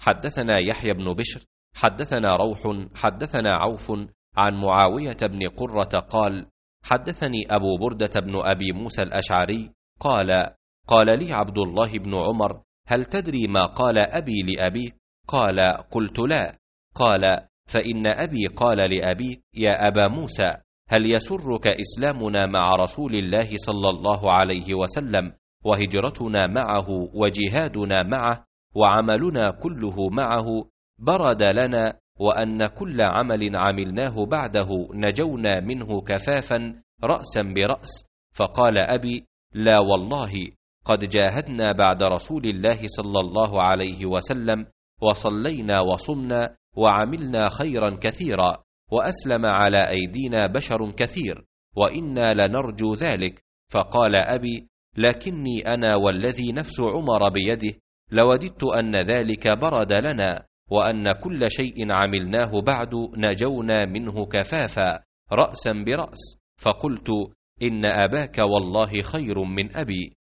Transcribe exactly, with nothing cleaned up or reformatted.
حدثنا يحيى بن بشر حدثنا روح حدثنا عوف عن معاوية بن قرة قال: حدثني أبو بردة بن أبي موسى الأشعري قال: قال لي عبد الله بن عمر: هل تدري ما قال أبي لأبيك؟ قال: قلت لا. قال: فإن أبي قال لأبيك: يا أبا موسى، هل يسرك إسلامنا مع رسول الله صلى الله عليه وسلم، وهجرتنا معه، وجهادنا معه، وعملنا كله معه برد لنا، وأن كل عمل عملناه بعده نجونا منه كفافا رأسا برأس؟ فقال أبي: لا والله، قد جاهدنا بعد رسول الله صلى الله عليه وسلم، وصلينا وصمنا وعملنا خيرا كثيرا، وأسلم على أيدينا بشر كثير، وإنا لنرجو ذلك. فقال أبي: لكني أنا والذي نفس عمر بيده لوددت أن ذلك برد لنا، وأن كل شيء عملناه بعد نجونا منه كفافا رأسا برأس. فقلت: إن أباك والله خير من أبي.